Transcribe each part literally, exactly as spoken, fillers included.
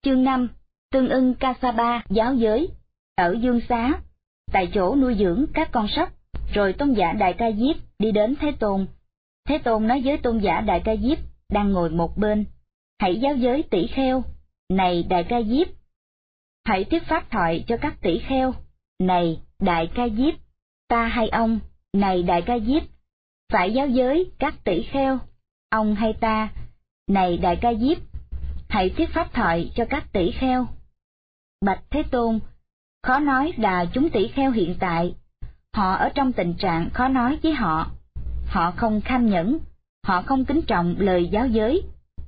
Chương năm. Tương ưng Kasapa giáo giới. Ở Dương Xá, tại chỗ nuôi dưỡng các con sóc, rồi tôn giả Đại Ca Diếp đi đến Thế Tôn. Thế Tôn nói với tôn giả Đại Ca Diếp đang ngồi một bên: hãy giáo giới tỷ kheo, này Đại Ca Diếp. Hãy thuyết pháp thoại cho các tỷ kheo, này Đại Ca Diếp. Ta hay ông, này Đại Ca Diếp, phải giáo giới các tỷ kheo, ông hay ta, này Đại Ca Diếp, hãy thuyết pháp thoại cho các tỷ kheo. Bạch Thế Tôn, khó nói là chúng tỷ kheo hiện tại, họ ở trong tình trạng khó nói với họ, họ không kham nhẫn, họ không kính trọng lời giáo giới.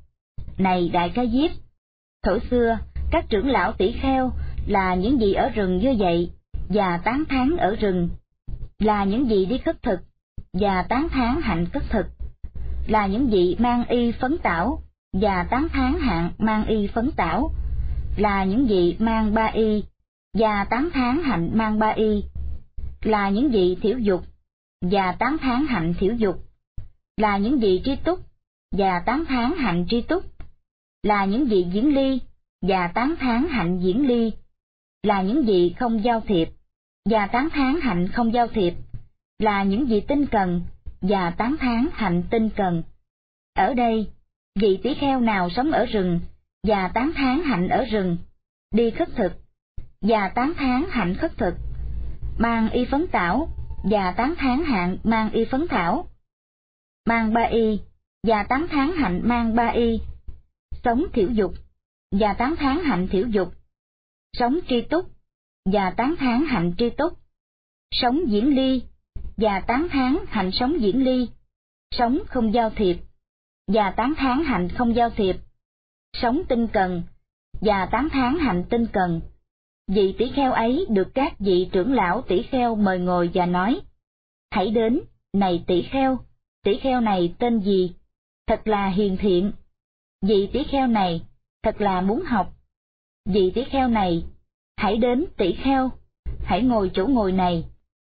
Này Đại Ca Diếp, thuở xưa các trưởng lão tỷ kheo là những vị ở rừng như vậy và tán thán ở rừng, là những vị đi khất thực và tán thán hạnh khất thực, là những vị mang y phấn tảo và tán thán hạng mang y phấn tảo, là những vị mang ba y và tán thán hạnh mang ba y, là những vị thiểu dục và tán thán hạnh thiểu dục, là những vị tri túc và tán thán hạnh tri túc, là những vị diễn ly và tán thán hạnh diễn ly, là những vị không giao thiệp và tán thán hạnh không giao thiệp, là những vị tinh cần và tán thán hạnh tinh cần. Ở đây, vị tỷ kheo nào sống ở rừng và tán thán hạnh ở rừng, đi khất thực và tán thán hạnh khất thực, mang y phấn tảo và tán thán hạng mang y phấn thảo, mang ba y và tán thán hạnh mang ba y, sống thiểu dục và tán thán hạnh thiểu dục, sống tri túc và tán thán hạnh tri túc, sống diễn ly và tán thán hạnh sống diễn ly, sống không giao thiệp và tán thán hạnh không giao thiệp, sống tinh cần và tán thán hạnh tinh cần. Vị tỷ kheo ấy được các vị trưởng lão tỷ kheo mời ngồi và nói: hãy đến, này tỷ kheo, tỷ kheo này tên gì? Thật là hiền thiện. Vị tỷ kheo này thật là muốn học. Vị tỷ kheo này, hãy đến tỷ kheo, hãy ngồi chỗ ngồi này.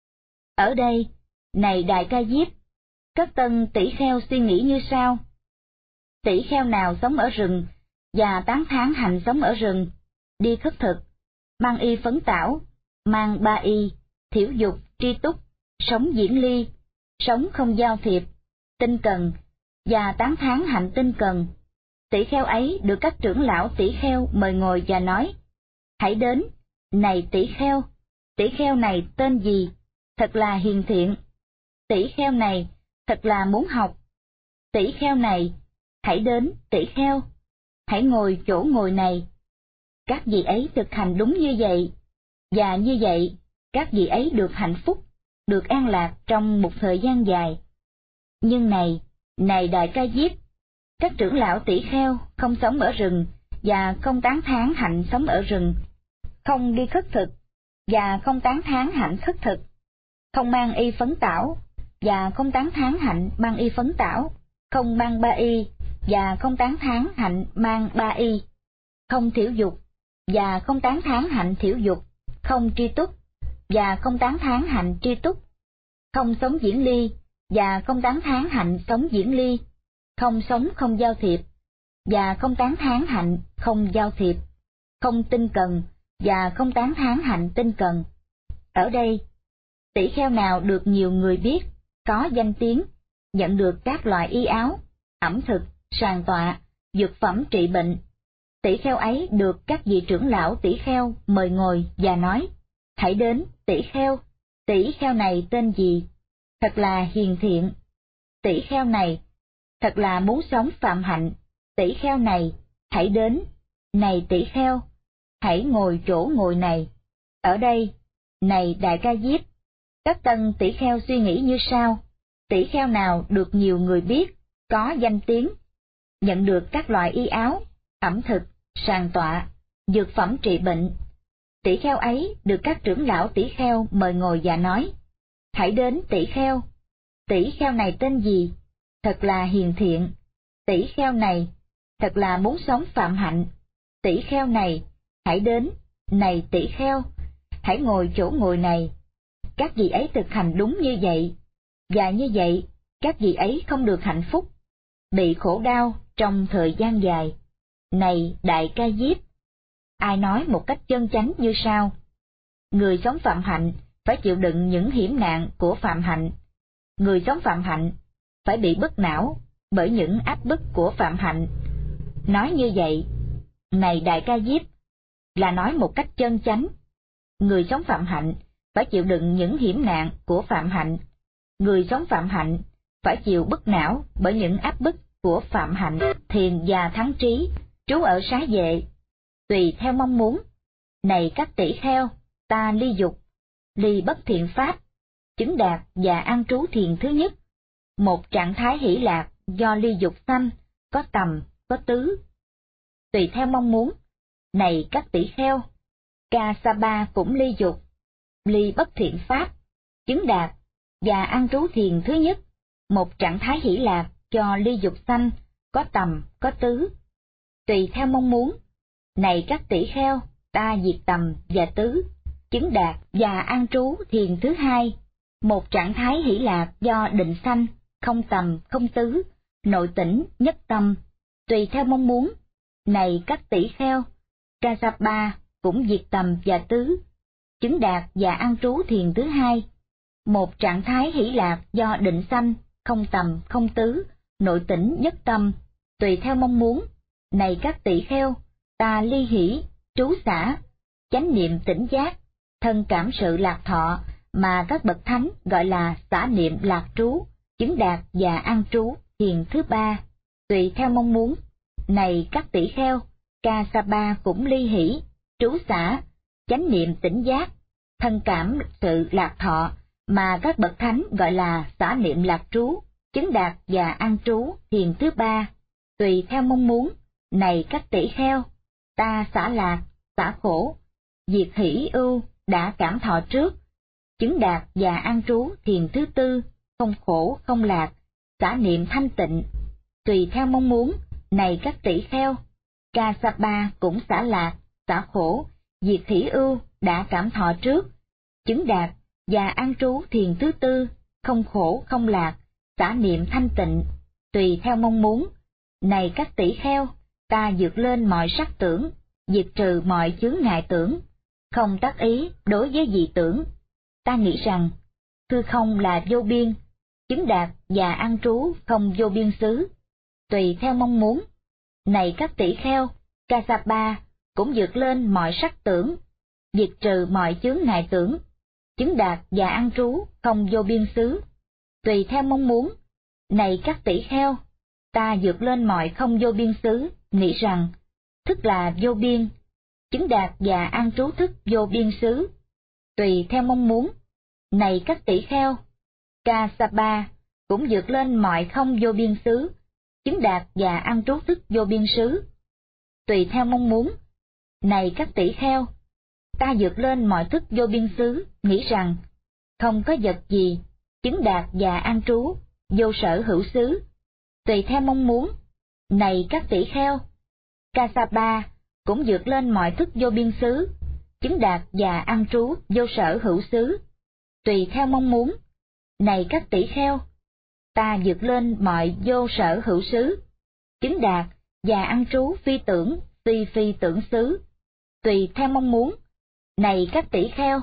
Ở đây, này Đại Ca Diếp, các tân tỷ kheo suy nghĩ như sau: tỷ kheo nào sống ở rừng và tán thán hạnh sống ở rừng, đi khất thực, mang y phấn tảo, mang ba y, thiểu dục, tri túc, sống diễn ly, sống không giao thiệp, tinh cần và tán thán hạnh tinh cần. Tỷ kheo ấy được các trưởng lão tỷ kheo mời ngồi và nói: hãy đến, này tỷ kheo, tỷ kheo này tên gì? Thật là hiền thiện. Tỷ kheo này thật là muốn học. Tỷ kheo này, hãy đến tỷ kheo, hãy ngồi chỗ ngồi này. Các vị ấy thực hành đúng như vậy, và như vậy các vị ấy được hạnh phúc, được an lạc trong một thời gian dài. Nhưng này, này Đại Ca Diếp, các trưởng lão tỷ kheo không sống ở rừng và không tán thán hạnh sống ở rừng, không đi khất thực và không tán thán hạnh khất thực, không mang y phấn tảo và không tán thán hạnh mang y phấn tảo, không mang ba y và không tán thán hạnh mang ba y, không thiểu dục và không tán thán hạnh thiểu dục, không tri túc và không tán thán hạnh tri túc, không sống diễn ly và không tán thán hạnh sống diễn ly, không sống không giao thiệp và không tán thán hạnh không giao thiệp, không tinh cần và không tán thán hạnh tinh cần. Ở đây, tỷ kheo nào được nhiều người biết, có danh tiếng, nhận được các loại y áo, ẩm thực, sàng tọa, dược phẩm trị bệnh, tỷ kheo ấy được các vị trưởng lão tỷ kheo mời ngồi và nói: hãy đến tỷ kheo, tỷ kheo này tên gì? Thật là hiền thiện. Tỷ kheo này thật là muốn sống phạm hạnh. Tỷ kheo này, hãy đến, này tỷ kheo, hãy ngồi chỗ ngồi này. Ở đây, này Đại Ca Diếp, các tân tỷ kheo suy nghĩ như sau: tỷ kheo nào được nhiều người biết, có danh tiếng, nhận được các loại y áo, ẩm thực, sàng tọa, dược phẩm trị bệnh, tỷ kheo ấy được các trưởng lão tỷ kheo mời ngồi và nói: hãy đến tỷ kheo, tỷ kheo này tên gì? Thật là hiền thiện. Tỷ kheo này thật là muốn sống phạm hạnh. Tỷ kheo này, hãy đến, này tỷ kheo, hãy ngồi chỗ ngồi này. Các vị ấy thực hành đúng như vậy, và như vậy các vị ấy không được hạnh phúc, bị khổ đau trong thời gian dài. Này Đại Ca Diếp, ai nói một cách chân chánh như sau: người sống phạm hạnh phải chịu đựng những hiểm nạn của phạm hạnh. Người sống phạm hạnh phải bị bức não bởi những áp bức của phạm hạnh. Nói như vậy, này Đại Ca Diếp, là nói một cách chân chánh. Người sống phạm hạnh phải chịu đựng những hiểm nạn của phạm hạnh. Người sống phạm hạnh phải chịu bức não bởi những áp bức của phạm hạnh. Thiền và thắng trí, trú ở xá vệ, tùy theo mong muốn. Này các tỷ kheo, ta ly dục, ly bất thiện pháp, chứng đạt và an trú thiền thứ nhất. Một trạng thái hỷ lạc do ly dục sanh, có tầm, có tứ. Tùy theo mong muốn. Này các tỷ kheo, Kassapa cũng ly dục, ly bất thiện pháp, chứng đạt và an trú thiền thứ nhất. Một trạng thái hỷ lạc cho ly dục sanh, có tầm, có tứ. Tùy theo mong muốn. Này các tỷ kheo, ta diệt tầm và tứ, chứng đạt và an trú thiền thứ hai. Một trạng thái hỷ lạc do định sanh, không tầm, không tứ, nội tỉnh, nhất tâm. Tùy theo mong muốn. Này các tỷ kheo, Kassapa cũng diệt tầm và tứ, chứng đạt và an trú thiền thứ hai. Một trạng thái hỷ lạc do định sanh, không tầm, không tứ, nội tỉnh, nhất tâm. Tùy theo mong muốn. Này các tỷ kheo, ta ly hỷ, trú xả, chánh niệm tỉnh giác, thân cảm sự lạc thọ mà các bậc thánh gọi là xả niệm lạc trú, chứng đạt và an trú thiền thứ ba. Tùy theo mong muốn. Này các tỷ kheo, Kassapa cũng ly hỷ, trú xả, chánh niệm tỉnh giác, thân cảm sự lạc thọ mà các bậc thánh gọi là xả niệm lạc trú, chứng đạt và an trú thiền thứ ba. Tùy theo mong muốn. Này các tỷ kheo, ta xả lạc, xả khổ, diệt hỷ ưu đã cảm thọ trước, chứng đạt và an trú thiền thứ tư, không khổ không lạc, xả niệm thanh tịnh. Tùy theo mong muốn. Này các tỷ kheo, Kassapa cũng xả lạc, xả khổ, diệt hỷ ưu đã cảm thọ trước, chứng đạt và an trú thiền thứ tư, không khổ không lạc, xả niệm thanh tịnh. Tùy theo mong muốn. Này các tỷ kheo, ta vượt lên mọi sắc tưởng, diệt trừ mọi chướng ngại tưởng, không tác ý đối với dị tưởng. Ta nghĩ rằng hư không là vô biên, chứng đạt và an trú không vô biên xứ. Tùy theo mong muốn. Này các tỷ kheo, Kassapa cũng vượt lên mọi sắc tưởng, diệt trừ mọi chướng ngại tưởng, chứng đạt và an trú không vô biên xứ. Tùy theo mong muốn. Này các tỷ kheo, ta vượt lên mọi không vô biên xứ, nghĩ rằng thức là vô biên, chứng đạt và an trú thức vô biên xứ. Tùy theo mong muốn. Này các tỷ kheo, Kassapa cũng vượt lên mọi không vô biên xứ, chứng đạt và an trú thức vô biên xứ. Tùy theo mong muốn. Này các tỷ kheo, ta vượt lên mọi thức vô biên xứ, nghĩ rằng không có vật gì, chứng đạt và an trú vô sở hữu xứ. Tùy theo mong muốn. Này các tỷ kheo, Kassapa cũng vượt lên mọi thức vô biên xứ, chứng đạt và an trú vô sở hữu xứ. Tùy theo mong muốn. Này các tỷ kheo, ta vượt lên mọi vô sở hữu xứ, chứng đạt và an trú phi tưởng, phi phi tưởng xứ. Tùy theo mong muốn. Này các tỷ kheo,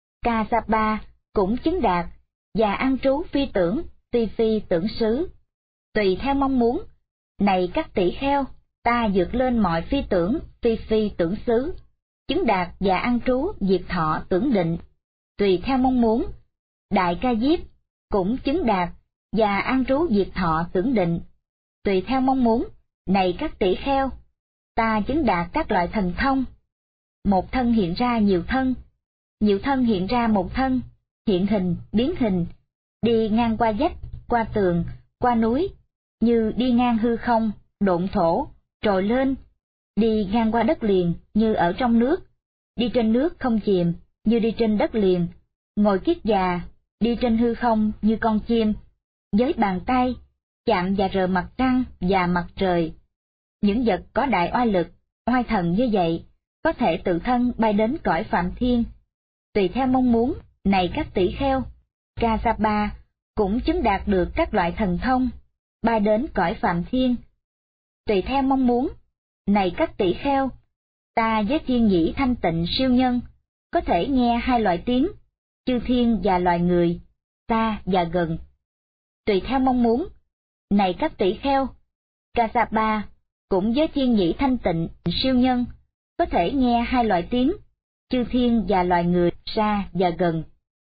Kassapa cũng chứng đạt và an trú phi tưởng, phi phi tưởng xứ. Tùy theo mong muốn. Này các tỷ kheo, ta vượt lên mọi phi tưởng, phi phi tưởng xứ, chứng đạt và an trú diệt thọ tưởng định. Tùy theo mong muốn. Đại Ca Diếp cũng chứng đạt và an trú diệt thọ tưởng định. Tùy theo mong muốn. Này các tỷ kheo, ta chứng đạt các loại thần thông. Một thân hiện ra nhiều thân, nhiều thân hiện ra một thân, hiện hình, biến hình, đi ngang qua vách, qua tường, qua núi, như đi ngang hư không, độn thổ, trồi lên, đi ngang qua đất liền như ở trong nước, đi trên nước không chìm như đi trên đất liền, ngồi kiết già, đi trên hư không như con chim, với bàn tay, chạm và rờ mặt trăng và mặt trời. Những vật có đại oai lực, oai thần như vậy, có thể tự thân bay đến cõi Phạm Thiên. Tùy theo mong muốn. Này các tỷ kheo, Kassapa cũng chứng đạt được các loại thần thông, bay đến cõi Phạm Thiên. Tùy theo mong muốn. Này các tỷ kheo, ta với thiên nhĩ thanh tịnh siêu nhân, có thể nghe hai loại tiếng, chư thiên và loài người, xa và gần. Tùy theo mong muốn, này các tỷ kheo, Kassapa cũng với thiên nhĩ thanh tịnh siêu nhân, có thể nghe hai loại tiếng, chư thiên và loài người, xa và gần.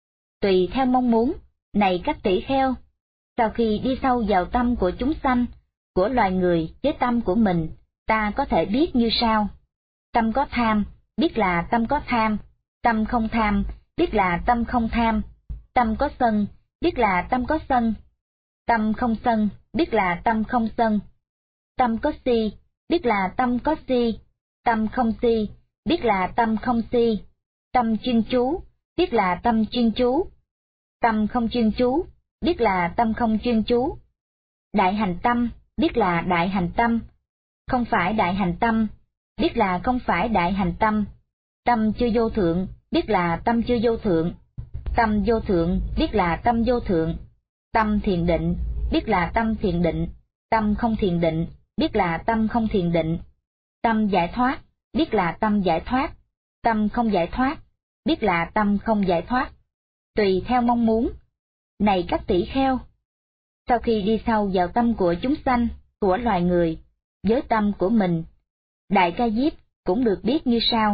Tùy theo mong muốn, này các tỷ kheo, sau khi đi sâu vào tâm của chúng sanh, của loài người với tâm của mình, ta có thể biết như sau. Tâm có tham, biết là tâm có tham, tâm không tham, biết là tâm không tham, tâm có sân, biết là tâm có sân, tâm không sân, biết là tâm không sân, tâm có si, biết là tâm có si, tâm không si, biết là tâm không si, tâm chuyên chú, biết là tâm chuyên chú, tâm không chuyên chú, biết là tâm không chuyên chú. Đại hành tâm, biết là đại hành tâm, không phải đại hành tâm, biết là không phải đại hành tâm, tâm chưa vô thượng, biết là tâm chưa vô thượng, tâm vô thượng, biết là tâm vô thượng, tâm thiền định, biết là tâm thiền định, tâm không thiền định, biết là tâm không thiền định, tâm giải thoát, biết là tâm giải thoát, tâm không giải thoát, biết là tâm không giải thoát. Tùy theo mong muốn. Này các tỷ kheo, sau khi đi sâu vào tâm của chúng sanh, của loài người, với tâm của mình, Đại Ca Diếp cũng được biết như sau.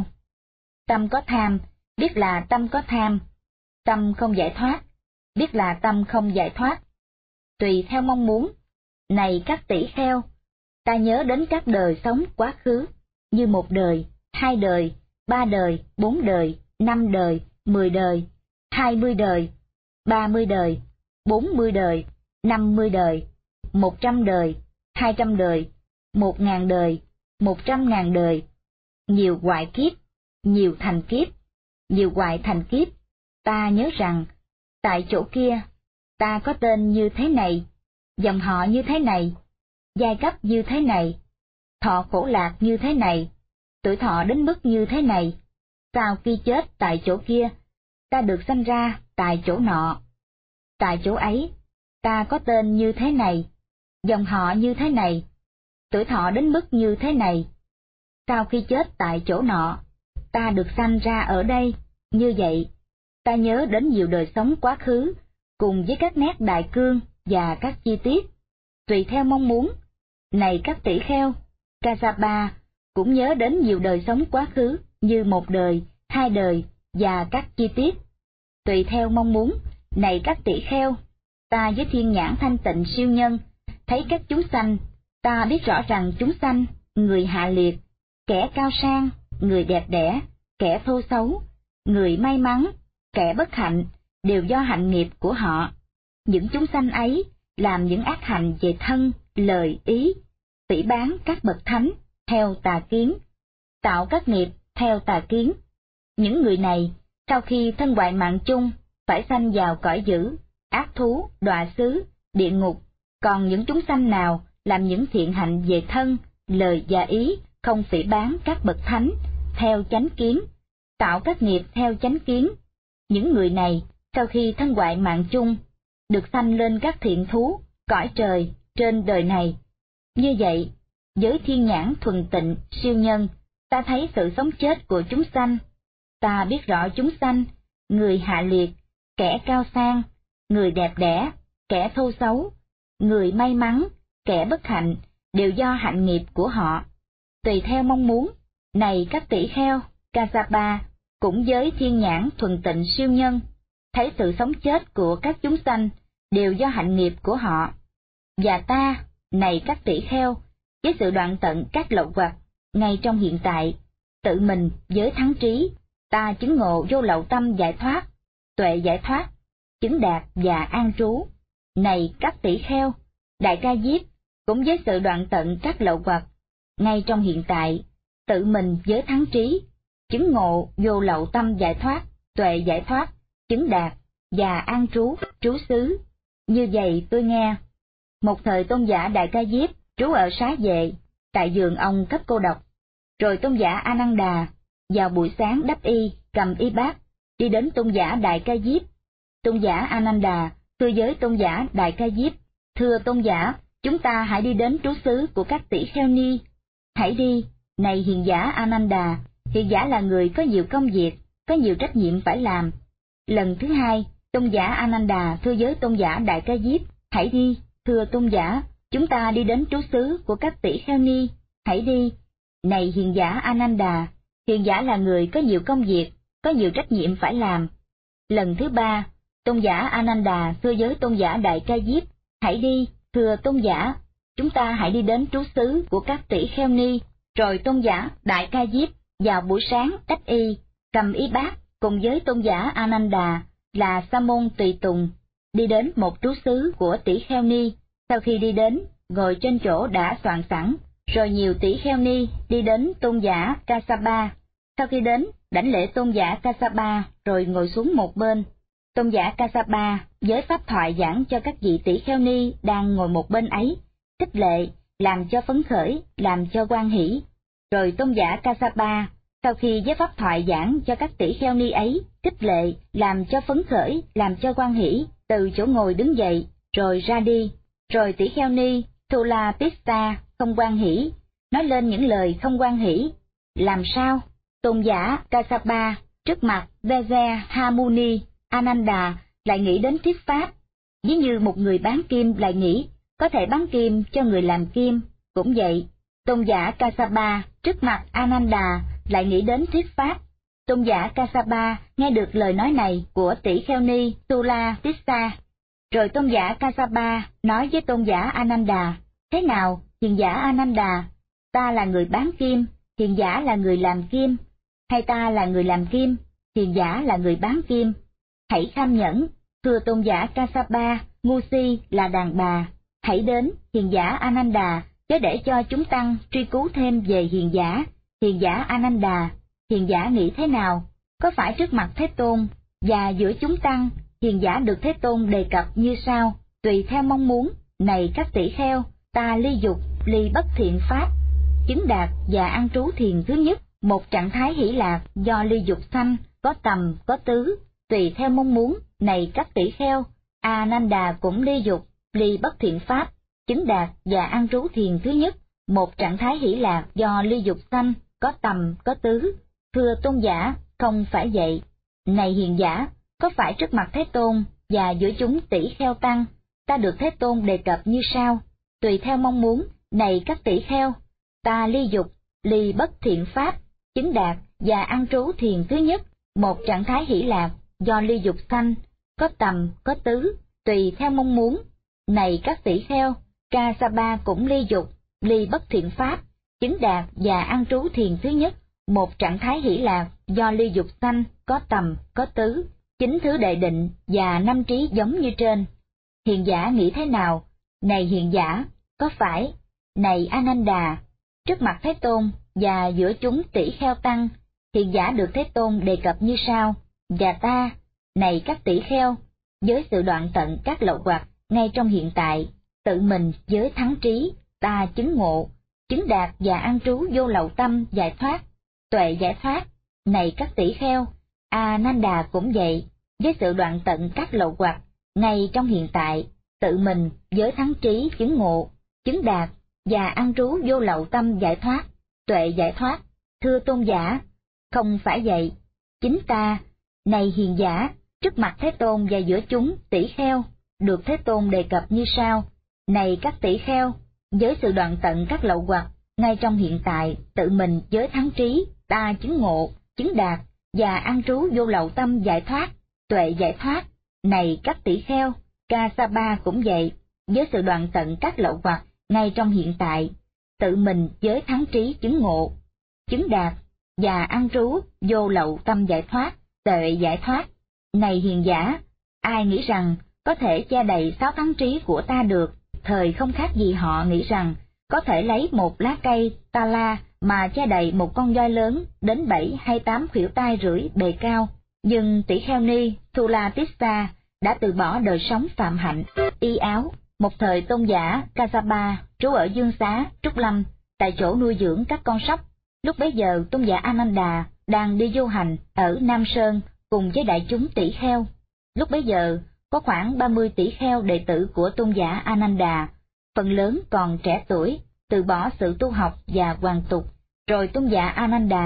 Tâm có tham, biết là tâm có tham, tâm không giải thoát, biết là tâm không giải thoát. Tùy theo mong muốn. Này các tỷ kheo, ta nhớ đến các đời sống quá khứ, như một đời, hai đời, ba đời, bốn đời, năm đời, mười đời, hai mươi đời, ba mươi đời, bốn mươi đời, năm mươi đời, một trăm đời, hai trăm đời, một ngàn đời, một trăm ngàn đời, nhiều hoại kiếp, nhiều thành kiếp, nhiều hoại thành kiếp. Ta nhớ rằng, tại chỗ kia, ta có tên như thế này, dòng họ như thế này, giai cấp như thế này, thọ khổ lạc như thế này, tuổi thọ đến mức như thế này. Sau khi chết tại chỗ kia, ta được sanh ra tại chỗ nọ. Tại chỗ ấy, ta có tên như thế này, dòng họ như thế này, tuổi thọ đến mức như thế này. Sau khi chết tại chỗ nọ, ta được sanh ra ở đây, như vậy. Ta nhớ đến nhiều đời sống quá khứ, cùng với các nét đại cương và các chi tiết, tùy theo mong muốn. Này các tỷ kheo, Kassapa cũng nhớ đến nhiều đời sống quá khứ, như một đời, hai đời, và các chi tiết, tùy theo mong muốn. Này các tỷ kheo, ta với thiên nhãn thanh tịnh siêu nhân, thấy các chúng sanh, ta biết rõ rằng chúng sanh, người hạ liệt, kẻ cao sang, người đẹp đẽ, kẻ thô xấu, người may mắn, kẻ bất hạnh, đều do hạnh nghiệp của họ. Những chúng sanh ấy làm những ác hạnh về thân, lời, ý, phỉ báng các bậc thánh theo tà kiến, tạo các nghiệp theo tà kiến. Những người này, sau khi thân hoại mạng chung, phải sanh vào cõi dữ, ác thú, đọa xứ, địa ngục. Còn những chúng sanh nào làm những thiện hạnh về thân, lời và ý, không phỉ báng các bậc thánh theo chánh kiến, tạo các nghiệp theo chánh kiến, những người này, sau khi thân hoại mạng chung, được sanh lên các thiện thú, cõi trời, trên đời này. Như vậy, với thiên nhãn thuần tịnh, siêu nhân, ta thấy sự sống chết của chúng sanh. Ta biết rõ chúng sanh, người hạ liệt, kẻ cao sang, người đẹp đẽ, kẻ thô xấu, người may mắn, kẻ bất hạnh, đều do hạnh nghiệp của họ. Tùy theo mong muốn. Này các tỷ kheo, Kassapa cũng với thiên nhãn thuần tịnh siêu nhân, thấy sự sống chết của các chúng sanh đều do hạnh nghiệp của họ. Và ta, này các tỷ kheo, với sự đoạn tận các lậu hoặc, ngay trong hiện tại, tự mình với thắng trí, ta chứng ngộ vô lậu tâm giải thoát, tuệ giải thoát, chứng đạt và an trú. Này các tỷ kheo, Đại Ca Diếp cũng với sự đoạn tận các lậu hoặc, ngay trong hiện tại, tự mình với thắng trí, chứng ngộ vô lậu tâm giải thoát, tuệ giải thoát, chứng đạt và an trú, trú xứ. Như vậy tôi nghe. Một thời tôn giả Đại Ca Diếp trú ở Xá Vệ, tại giường ông cấp cô độc. Rồi tôn giả A Nan Đà vào buổi sáng đắp y, cầm y bát, đi đến tôn giả Đại Ca Diếp. Tôn giả A Nan Đà thưa với tôn giả Đại Ca Diếp: thưa tôn giả, chúng ta hãy đi đến trú xứ của các tỷ kheo ni. Hãy đi, này hiền giả A Nan Đà. hiền giả là người có nhiều công việc, có nhiều trách nhiệm phải làm. Lần thứ hai, tôn giả Ananda thưa với tôn giả Đại Ca Diếp, hãy đi, thưa tôn giả, chúng ta đi đến trú xứ của các tỷ kheo ni, hãy đi. Này hiền giả Ananda, hiền giả là người có nhiều công việc, có nhiều trách nhiệm phải làm. Lần thứ ba, tôn giả Ananda thưa với tôn giả Đại Ca Diếp, hãy đi, thưa tôn giả, chúng ta hãy đi đến trú xứ của các tỷ kheo ni. Rồi tôn giả Đại Ca Diếp vào buổi sáng đách y, cầm y bát cùng với tôn giả Ananda là Sa môn tùy tùng, đi đến một trú xứ của tỷ kheo ni. Sau khi đi đến, ngồi trên chỗ đã soạn sẵn, rồi nhiều tỷ kheo ni đi đến tôn giả Kassapa. Sau khi đến, đảnh lễ tôn giả Kassapa rồi ngồi xuống một bên. Tôn giả Kassapa với pháp thoại giảng cho các vị tỷ kheo ni đang ngồi một bên ấy, khích lệ, làm cho phấn khởi, làm cho hoan hỷ. Rồi tôn giả Kassapa, sau khi với pháp thoại giảng cho các tỷ kheo ni ấy, khích lệ, làm cho phấn khởi, làm cho hoan hỷ, từ chỗ ngồi đứng dậy, rồi ra đi. Rồi tỷ kheo ni Thula Tissa không hoan hỷ, nói lên những lời không hoan hỷ. Làm sao? Tôn giả Kassapa trước mặt Veja Hamuni Ananda lại nghĩ đến thuyết pháp, ví như một người bán kim lại nghĩ có thể bán kim cho người làm kim. Cũng vậy, tôn giả Kassapa trước mặt Ananda lại nghĩ đến thuyết pháp. Tôn giả Kassapa nghe được lời nói này của tỷ kheo ni Thula Tissa. Rồi tôn giả Kassapa nói với tôn giả Ananda, thế nào, hiền giả Ananda, ta là người bán kim, hiền giả là người làm kim, hay ta là người làm kim, hiền giả là người bán kim? Hãy kham nhẫn, thưa tôn giả Kassapa, ngu si là đàn bà, hãy đến, hiền giả Ananda, chớ để cho chúng tăng truy cứu thêm về hiền giả. Hiền giả Ananda, hiền giả nghĩ thế nào? Có phải trước mặt Thế Tôn và giữa chúng tăng, hiền giả được Thế Tôn đề cập như sau, tùy theo mong muốn, này các tỷ kheo, ta ly dục, ly bất thiện pháp, chứng đạt và an trú thiền thứ nhất, một trạng thái hỷ lạc do ly dục sanh, có tầm, có tứ, tùy theo mong muốn, này các tỷ kheo, Ananda cũng ly dục, ly bất thiện pháp, chứng đạt và an trú thiền thứ nhất, một trạng thái hỷ lạc do ly dục sanh, có tầm, có tứ. Thưa tôn giả, không phải vậy. Này hiền giả, có phải trước mặt Thế Tôn và giữa chúng tỷ kheo tăng, ta được Thế Tôn đề cập như sau, tùy theo mong muốn, này các tỷ kheo, ta ly dục, ly bất thiện pháp, chứng đạt và an trú thiền thứ nhất, một trạng thái hỷ lạc do ly dục sanh, có tầm, có tứ, tùy theo mong muốn, này các tỷ kheo, Kassapa cũng ly dục, ly bất thiện pháp, chứng đạt và an trú thiền thứ nhất, một trạng thái hỷ lạc do ly dục sanh, có tầm, có tứ, chính thứ đệ định và năm trí giống như trên. Hiền giả nghĩ thế nào? Này hiền giả, có phải? Này Ananda, trước mặt Thế Tôn và giữa chúng tỷ kheo tăng, hiền giả được Thế Tôn đề cập như sau, và ta, này các tỷ kheo, với sự đoạn tận các lậu hoặc ngay trong hiện tại, tự mình với thắng trí, ta chứng ngộ, chứng đạt và an trú vô lậu tâm giải thoát, tuệ giải thoát. Này các tỷ kheo, Ananda cũng vậy, với sự đoạn tận các lậu hoặc ngay trong hiện tại, tự mình với thắng trí chứng ngộ, chứng đạt và an trú vô lậu tâm giải thoát, tuệ giải thoát. Thưa tôn giả, không phải vậy. Chính ta, này hiền giả, trước mặt Thế Tôn và giữa chúng tỷ kheo, được Thế Tôn đề cập như sau, này các tỷ kheo, với sự đoạn tận các lậu hoặc ngay trong hiện tại, tự mình với thắng trí, ta chứng ngộ, chứng đạt và an trú vô lậu tâm giải thoát, tuệ giải thoát. Này các tỷ kheo, Kassapa cũng vậy, với sự đoạn tận các lậu hoặc ngay trong hiện tại, tự mình với thắng trí chứng ngộ, chứng đạt và an trú vô lậu tâm giải thoát, tuệ giải thoát. Này hiền giả, ai nghĩ rằng có thể che đầy sáu thắng trí của ta được, thời không khác gì họ nghĩ rằng có thể lấy một lá cây ta la mà che đầy một con voi lớn đến bảy hay tám khuỷu tay rưỡi bề cao. Nhưng tỷ kheo ni Thula Tissa đã từ bỏ đời sống phạm hạnh, y áo. Một thời tôn giả Kassapa trú ở Dương Xá, Trúc Lâm, tại chỗ nuôi dưỡng các con sóc. Lúc bấy giờ tôn giả Ananda đang đi du hành ở Nam Sơn cùng với đại chúng tỷ kheo. Lúc bấy giờ có khoảng ba mươi tỷ kheo đệ tử của tôn giả Ananda, phần lớn còn trẻ tuổi, từ bỏ sự tu học và hoàn tục. Rồi tôn giả Ananda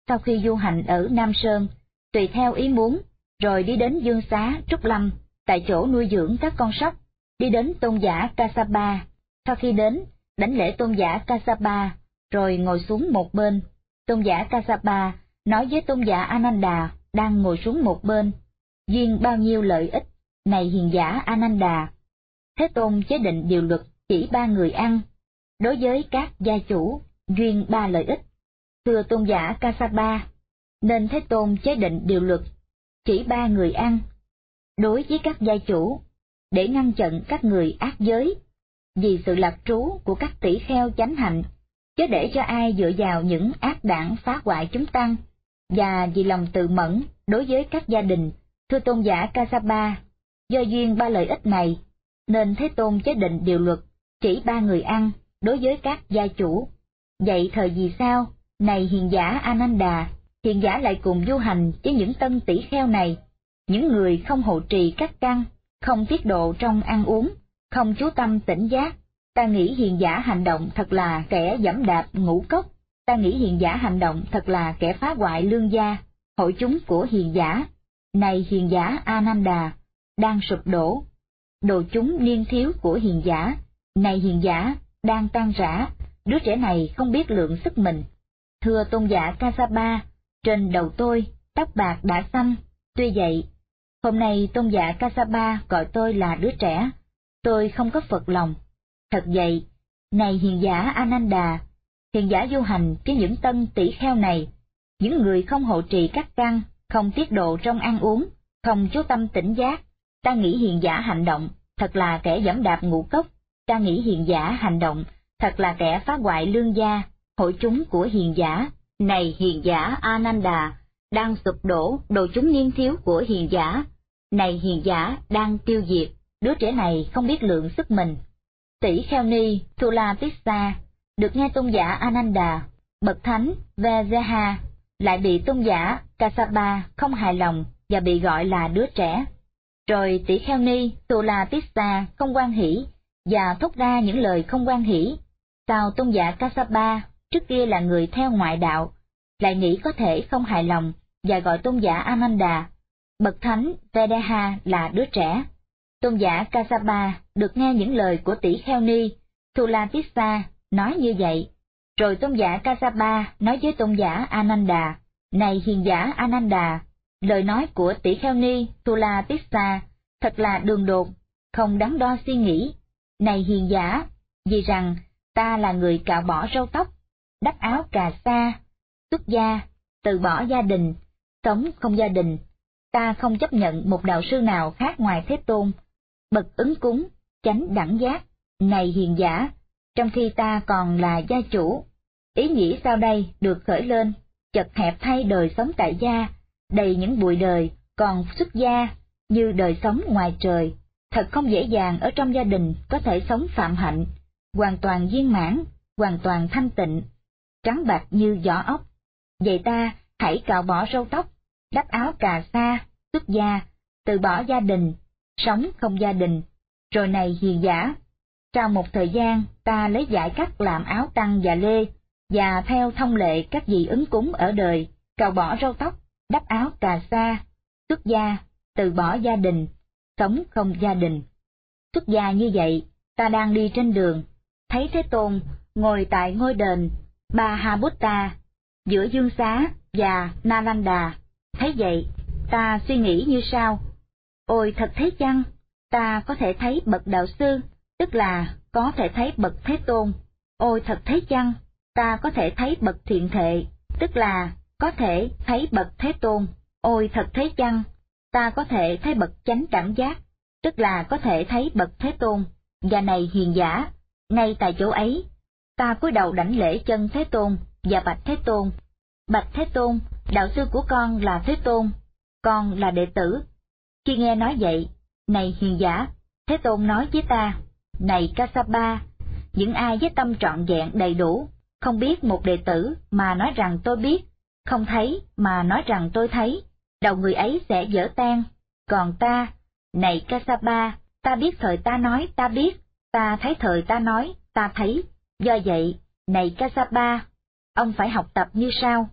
sau khi du hành ở Nam Sơn, tùy theo ý muốn, rồi đi đến Dương Xá, Trúc Lâm, tại chỗ nuôi dưỡng các con sóc, đi đến tôn giả Kassapa. Sau khi đến, đảnh lễ tôn giả Kassapa, rồi ngồi xuống một bên. Tôn giả Kassapa nói với tôn giả Ananda đang ngồi xuống một bên: duyên bao nhiêu lợi ích, này hiền giả Ananda. Thế Tôn chế định điều luật chỉ ba người ăn. Đối với các gia chủ, duyên ba lợi ích. Thưa tôn giả Kassapa, nên Thế Tôn chế định điều luật chỉ ba người ăn. Đối với các gia chủ, để ngăn chặn các người ác giới, vì sự lạc trú của các tỷ kheo chánh hạnh, chứ để cho ai dựa vào những ác đảng phá hoại chúng tăng, và vì lòng tự mẫn đối với các gia đình. Thưa tôn giả Kassapa, do duyên ba lợi ích này, nên Thế Tôn chế định điều luật chỉ ba người ăn đối với các gia chủ. Vậy thời vì sao, này hiền giả Ananda, hiền giả lại cùng du hành với những tân tỷ kheo này, những người không hộ trì các căn, không tiết độ trong ăn uống, không chú tâm tỉnh giác? Ta nghĩ hiền giả hành động thật là kẻ giẫm đạp ngũ cốc, ta nghĩ hiền giả hành động thật là kẻ phá hoại lương gia, hội chúng của hiền giả. Này hiền giả Ananda, đang sụp đổ, đồ chúng niên thiếu của hiền giả, này hiền giả, đang tan rã, đứa trẻ này không biết lượng sức mình. Thưa tôn giả Kassapa, trên đầu tôi, tóc bạc đã xanh, tuy vậy, hôm nay tôn giả Kassapa gọi tôi là đứa trẻ, tôi không có phật lòng. Thật vậy, này hiền giả Ananda, hiền giả du hành với những tân tỷ kheo này, những người không hộ trì các căn, không tiết độ trong ăn uống, không chú tâm tỉnh giác, ta nghĩ hiền giả hành động thật là kẻ giẫm đạp ngũ cốc, ta nghĩ hiền giả hành động thật là kẻ phá hoại lương gia, hội chúng của hiền giả. Này hiền giả Ananda, đang sụp đổ, đồ chúng niên thiếu của hiền giả, này hiền giả đang tiêu diệt, đứa trẻ này không biết lượng sức mình. Tỷ kheo ni Thulatissa được nghe tôn giả Ananda, bậc thánh Vejaha, lại bị tôn giả Kassapa không hài lòng và bị gọi là đứa trẻ. Rồi tỷ kheo ni Thulatissa không hoan hỷ và thốt ra những lời không hoan hỷ. Sao tôn giả Kassapa, trước kia là người theo ngoại đạo, lại nghĩ có thể không hài lòng và gọi tôn giả Ananda, bậc thánh Vedaha là đứa trẻ. Tôn giả Kassapa được nghe những lời của tỷ kheo ni Thulatissa nói như vậy. Rồi tôn giả Kassapa nói với tôn giả Ananda, này hiền giả Ananda, lời nói của tỷ kheo ni Thulatissa thật là đường đột, không đắn đo suy nghĩ. Này hiền giả, vì rằng ta là người cạo bỏ râu tóc, đắp áo cà sa, xuất gia, từ bỏ gia đình, sống không gia đình, ta không chấp nhận một đạo sư nào khác ngoài Thế Tôn, bậc ứng cúng, chánh đẳng giác. Này hiền giả, trong khi ta còn là gia chủ, ý nghĩ sau đây được khởi lên, chật hẹp thay đời sống tại gia, đầy những bụi đời, còn xuất gia, như đời sống ngoài trời, thật không dễ dàng ở trong gia đình có thể sống phạm hạnh, hoàn toàn viên mãn, hoàn toàn thanh tịnh, trắng bạch như vỏ ốc. Vậy ta hãy cạo bỏ râu tóc, đắp áo cà sa, xuất gia, từ bỏ gia đình, sống không gia đình. Rồi này hiền giả, sau một thời gian ta lấy giải cắt làm áo tăng và lê, và theo thông lệ các vị ứng cúng ở đời, cạo bỏ râu tóc, đắp áo cà sa, xuất gia, từ bỏ gia đình, sống không gia đình. Xuất gia như vậy, ta đang đi trên đường, thấy Thế Tôn ngồi tại ngôi đền Bahabutta giữa Dương Xá và Nalanda. Thấy vậy, ta suy nghĩ như sau: ôi thật thế chăng, ta có thể thấy bậc đạo sư, tức là có thể thấy bậc Thế Tôn. Ôi thật thế chăng, ta có thể thấy bậc thiện thệ, tức là có thể thấy bậc Thế Tôn. Ôi thật thế chăng, ta có thể thấy bậc chánh cảm giác, tức là có thể thấy bậc Thế Tôn. Và này hiền giả, ngay tại chỗ ấy, ta cúi đầu đảnh lễ chân Thế Tôn và bạch Thế Tôn: bạch Thế Tôn, đạo sư của con là Thế Tôn, con là đệ tử. Khi nghe nói vậy, này hiền giả, Thế Tôn nói với ta: này Kassapa, những ai với tâm trọn vẹn đầy đủ, không biết một đệ tử mà nói rằng tôi biết, không thấy mà nói rằng tôi thấy, đầu người ấy sẽ vỡ tan. Còn ta, này Kassapa, ta biết thời ta nói ta biết, ta thấy thời ta nói ta thấy. Do vậy, này Kassapa, ông phải học tập như sau: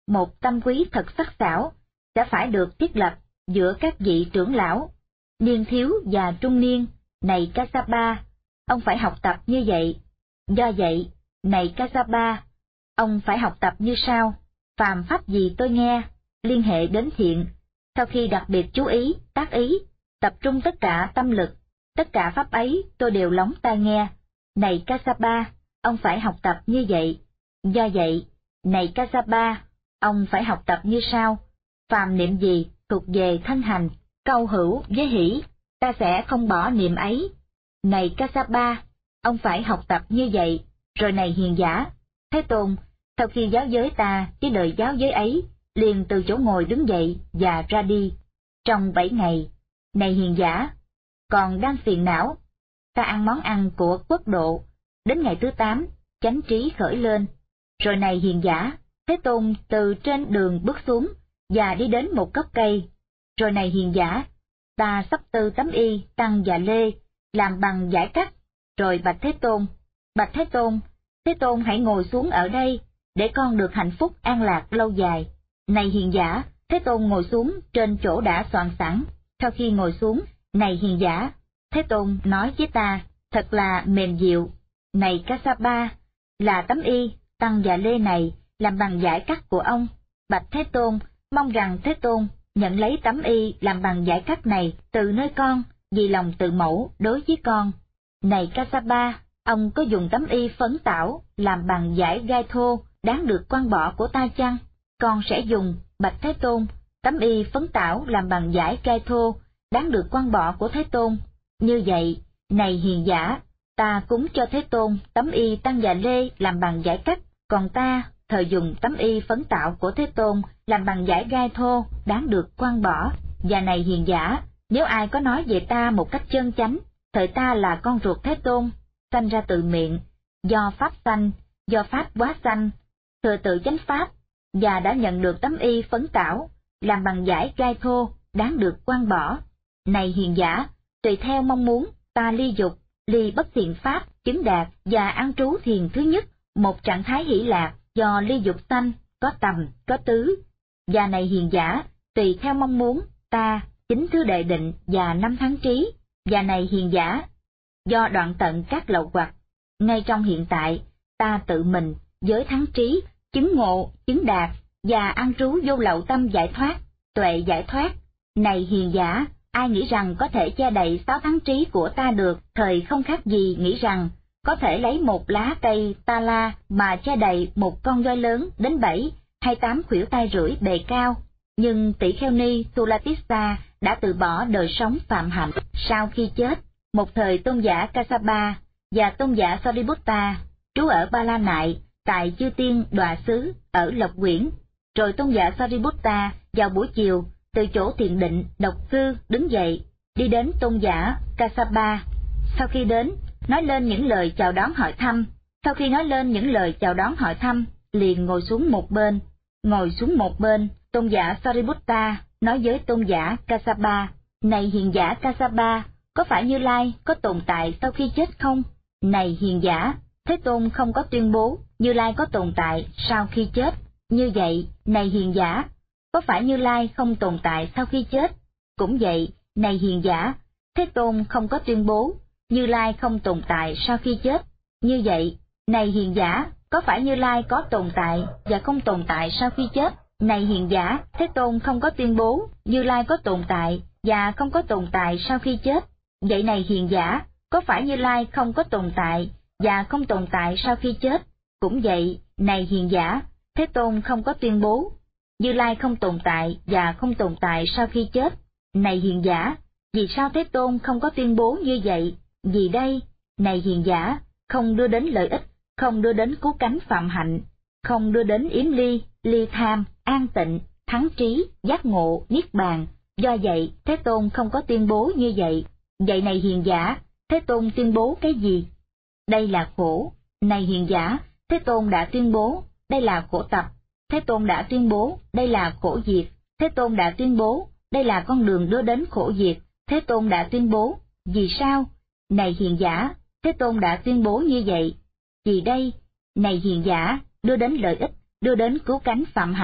một tâm quý thật sắc sảo, sẽ phải được thiết lập giữa các vị trưởng lão, niên thiếu và trung niên. Này Kassapa, ông phải học tập như vậy. Do vậy, này Kassapa, ông phải học tập như sau: phàm pháp gì tôi nghe, liên hệ đến thiện. Sau khi đặc biệt chú ý, tác ý, tập trung tất cả tâm lực, tất cả pháp ấy tôi đều lóng tai nghe. Này Kassapa, ông phải học tập như vậy. Do vậy, này Kassapa, ông phải học tập như sau: phàm niệm gì thuộc về thân hành, câu hữu với hỷ, ta sẽ không bỏ niệm ấy. Này Kassapa, ông phải học tập như vậy. Rồi này hiền giả, Thế Tôn, sau khi giáo giới ta với lời giáo giới ấy, liền từ chỗ ngồi đứng dậy và ra đi. Trong bảy ngày, này hiền giả, còn đang phiền não, ta ăn món ăn của quốc độ, đến ngày thứ tám, chánh trí khởi lên. Rồi này hiền giả, Thế Tôn từ trên đường bước xuống, và đi đến một gốc cây. Rồi này hiền giả, ta sắp tư tấm y, tăng và lê, làm bằng vải cắt. Rồi bạch Thế Tôn, bạch Thế Tôn, Thế Tôn hãy ngồi xuống ở đây, để con được hạnh phúc an lạc lâu dài. Này hiền giả, Thế Tôn ngồi xuống trên chỗ đã soạn sẵn. Sau khi ngồi xuống, này hiền giả, Thế Tôn nói với ta, thật là mềm dịu. Này Kassapa, là tấm y, tăng và lê này, làm bằng vải cắt của ông. Bạch Thế Tôn, mong rằng Thế Tôn nhận lấy tấm y làm bằng vải cắt này từ nơi con, vì lòng tự mẫu đối với con. Này Kassapa, ông có dùng tấm y phấn tảo làm bằng vải gai thô, đáng được quăng bỏ của ta chăng? Con sẽ dùng, bạch Thế Tôn, tấm y phấn tảo làm bằng vải gai thô, đáng được quăng bỏ của Thế Tôn. Như vậy, này hiền giả, ta cúng cho Thế Tôn tấm y tăng và lê làm bằng vải cắt, còn ta thời dùng tấm y phấn tạo của Thế Tôn làm bằng vải gai thô, đáng được quăng bỏ. Và này hiền giả, nếu ai có nói về ta một cách chân chánh, thời ta là con ruột Thế Tôn, sanh ra từ miệng, do pháp sanh, do pháp hóa sanh, thừa tự chánh pháp, và đã nhận được tấm y phấn tảo làm bằng vải gai thô, đáng được quăng bỏ. Này hiền giả, tùy theo mong muốn, ta ly dục, ly bất thiện pháp, chứng đạt và an trú thiền thứ nhất, một trạng thái hỷ lạc do ly dục sanh, có tầm, có tứ. Và này hiền giả, tùy theo mong muốn, ta chính thứ đệ định và năm tháng trí. Và này hiền giả, do đoạn tận các lậu hoặc, ngay trong hiện tại, ta tự mình với thắng trí, chứng ngộ, chứng đạt và an trú vô lậu tâm giải thoát, tuệ giải thoát. Này hiền giả, ai nghĩ rằng có thể che đậy sáu tháng trí của ta được, thời không khác gì nghĩ rằng có thể lấy một lá cây ta la mà che đậy một con voi lớn đến bảy hay tám khuỷu tay rưỡi bề cao. Nhưng tỷ kheo ni Tulatissa đã từ bỏ đời sống phạm hạnh. Sau khi chết, một thời tôn giả Kassapa và tôn giả Sariputta trú ở Ba La Nại tại Chư Tiên Đọa Xứ ở Lộc Quyển. Rồi tôn giả Sariputta vào buổi chiều từ chỗ thiền định độc cư đứng dậy, đi đến tôn giả Kassapa. Sau khi đến, nói lên những lời chào đón hỏi thăm. Sau khi nói lên những lời chào đón hỏi thăm, liền ngồi xuống một bên. Ngồi xuống một bên, tôn giả Sariputta nói với tôn giả Kassapa, này hiền giả Kassapa, có phải Như Lai có tồn tại sau khi chết không? Này hiền giả, Thế Tôn không có tuyên bố Như Lai có tồn tại sau khi chết. Như vậy, này hiền giả, có phải Như Lai không tồn tại sau khi chết? Cũng vậy, này hiền giả, Thế Tôn không có tuyên bố Như Lai không tồn tại sau khi chết. Như vậy, này hiền giả, có phải Như Lai có tồn tại và không tồn tại sau khi chết? Này hiền giả, Thế Tôn không có tuyên bố Như Lai có tồn tại và không có tồn tại sau khi chết. Vậy này hiền giả, có phải Như Lai không có tồn tại và không tồn tại sau khi chết? Cũng vậy, này hiền giả, Thế Tôn không có tuyên bố Như Lai không tồn tại và không tồn tại sau khi chết. Này hiền giả, vì sao Thế Tôn không có tuyên bố như vậy? Vì đây, này hiền giả, không đưa đến lợi ích, không đưa đến cứu cánh phạm hạnh, không đưa đến yếm ly, ly tham, an tịnh, thắng trí, giác ngộ, niết bàn. Do vậy, Thế Tôn không có tuyên bố như vậy. Vậy này hiền giả, Thế Tôn tuyên bố cái gì? Đây là khổ. Này hiền giả, Thế Tôn đã tuyên bố, đây là khổ tập. Thế Tôn đã tuyên bố, đây là khổ diệt. Thế Tôn đã tuyên bố, đây là con đường đưa đến khổ diệt. Thế Tôn đã tuyên bố, vì sao? Này hiền giả, Thế Tôn đã tuyên bố như vậy. Vì đây, này hiền giả, đưa đến lợi ích, đưa đến cứu cánh phạm hạnh,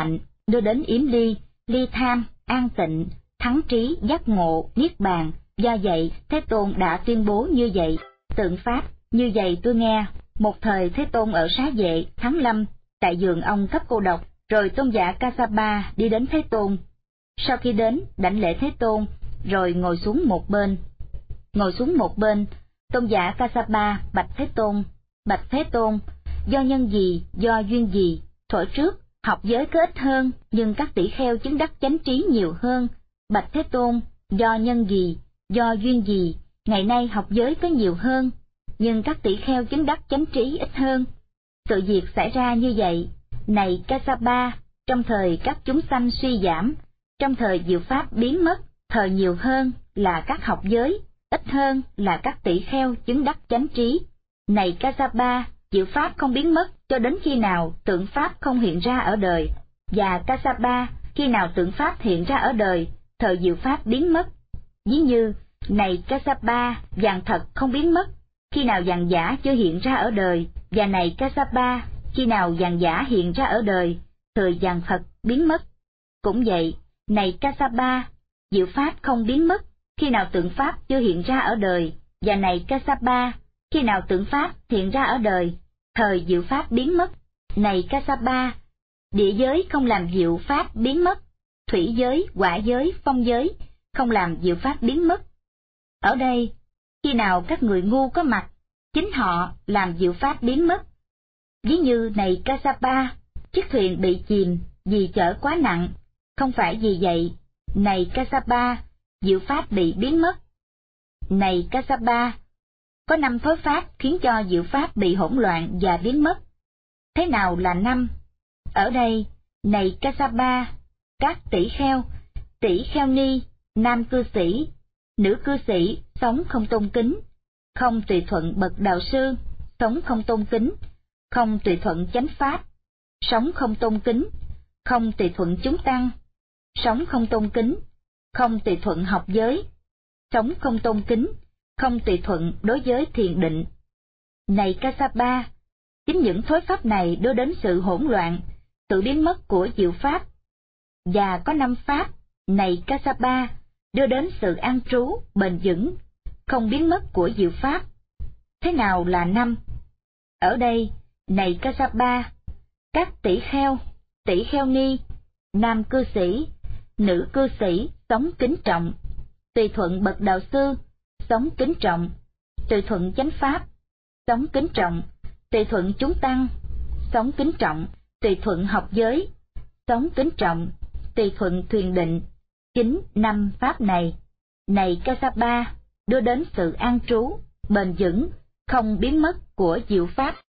đưa đến yếm ly, ly tham, an tịnh, thắng trí, giác ngộ, niết bàn. Do vậy, Thế Tôn đã tuyên bố như vậy. Tượng Pháp, như vậy tôi nghe, một thời Thế Tôn ở Xá Vệ, Thắng Lâm, tại giường ông cấp cô độc, rồi tôn giả Kassapa đi đến Thế Tôn. Sau khi đến, đảnh lễ Thế Tôn, rồi ngồi xuống một bên. Ngồi xuống một bên, tôn giả Kassapa bạch Thế Tôn, bạch Thế Tôn, do nhân gì, do duyên gì, thuở trước, học giới có ít hơn, nhưng các tỷ kheo chứng đắc chánh trí nhiều hơn. Bạch Thế Tôn, do nhân gì, do duyên gì, ngày nay học giới có nhiều hơn, nhưng các tỷ kheo chứng đắc chánh trí ít hơn. Sự việc xảy ra như vậy. Này Kassapa, trong thời các chúng sanh suy giảm, trong thời diệu pháp biến mất, thời nhiều hơn là các học giới, ít hơn là các tỷ kheo chứng đắc chánh trí. Này Kassapa, diệu pháp không biến mất cho đến khi nào tượng pháp không hiện ra ở đời, và Kassapa, khi nào tượng pháp hiện ra ở đời, thời diệu pháp biến mất. Ví như, này Kassapa, vàng thật không biến mất, khi nào vàng giả chưa hiện ra ở đời, và này Kassapa, khi nào vàng giả hiện ra ở đời, thời vàng thật biến mất. Cũng vậy, này Kassapa, diệu pháp không biến mất, khi nào tượng pháp chưa hiện ra ở đời, và này Kassapa, khi nào tượng pháp hiện ra ở đời, thời diệu pháp biến mất. Này Kassapa, địa giới không làm diệu pháp biến mất, thủy giới, hỏa giới, phong giới không làm diệu pháp biến mất. Ở đây, khi nào các người ngu có mặt, chính họ làm diệu pháp biến mất. Ví như này Kassapa, chiếc thuyền bị chìm vì chở quá nặng, không phải vì vậy, này Kassapa, diệu pháp bị biến mất. Này Kassapa, có năm thối pháp khiến cho diệu pháp bị hỗn loạn và biến mất. Thế nào là năm? Ở đây, này Kassapa, các tỷ kheo, tỷ kheo ni, nam cư sĩ, nữ cư sĩ sống không tôn kính, không tùy thuận bậc đạo sư, sống không tôn kính, không tùy thuận chánh pháp, sống không tôn kính, không tùy thuận chúng tăng, sống không tôn kính, không tùy thuận học giới, sống không tôn kính, không tùy thuận đối với thiền định. Này Kassapa, chính những thối pháp này đưa đến sự hỗn loạn, sự biến mất của diệu pháp. Và có năm pháp, này Kassapa, đưa đến sự an trú, bền vững, không biến mất của diệu pháp. Thế nào là năm? Ở đây, này Kassapa, các tỷ kheo, tỷ kheo ni, nam cư sĩ, nữ cư sĩ sống kính trọng, tùy thuận bậc đạo sư, sống kính trọng, tùy thuận chánh pháp, sống kính trọng, tùy thuận chúng tăng, sống kính trọng, tùy thuận học giới, sống kính trọng, tùy thuận thiền định. Chính năm pháp này, này Kassapa, đưa đến sự an trú, bền vững, không biến mất của diệu pháp.